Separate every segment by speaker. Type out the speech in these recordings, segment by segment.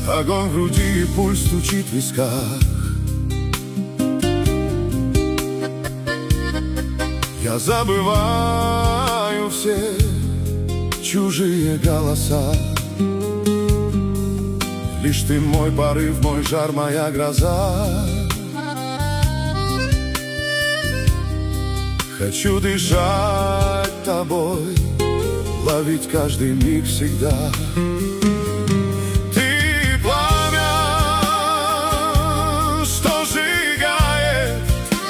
Speaker 1: Огонь в груди и пульс стучит в висках. Я забываю все чужие голоса. Лишь ты мой порыв, мой жар, моя гроза. Хочу дышать тобой, ловить каждый миг всегда. Ты пламя, что сжигает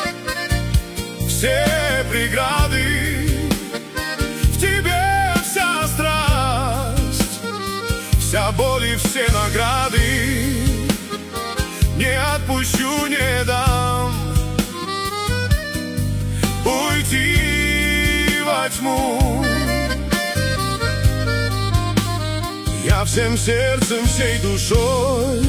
Speaker 1: все преграды. В тебе вся страсть, вся боль и все награды. Не отпущу, не дам уйти во тьму. Я всем сердцем, всей душой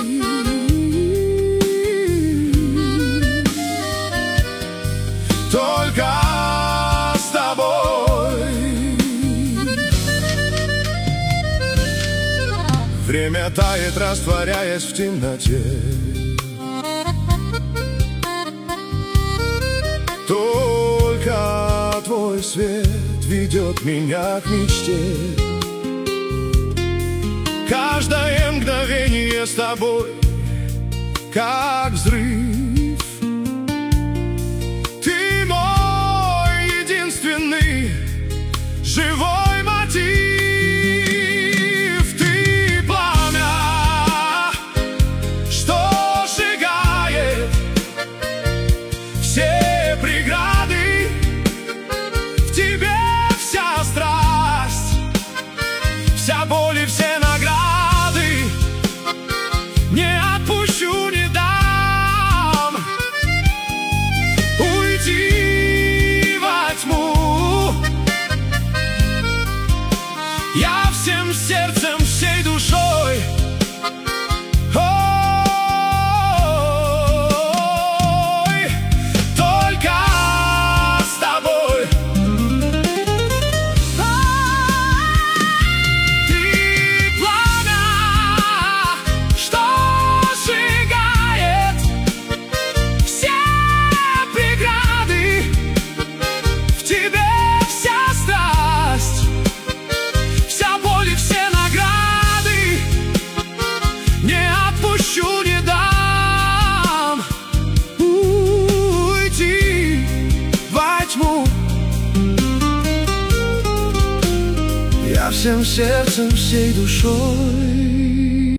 Speaker 1: только с тобой. Время тает, растворяясь в темноте. Только твой свет ведет меня к мечте. Каждое мгновение с тобой, как взрыв. Ты мой единственный живой мотив. Ты пламя, что сжигает все преграды. В тебе вся страсть, вся боль и все награды. Не отпущу, не дам уйти во тьму. Я всем сердцем, всей душой только с тобой. Ты пламя, что сжигает все преграды. В тебе вся страсть, вся боль и все награды. Не отпущу, не дам уйти во тьму. Я всем сердцем, всей душой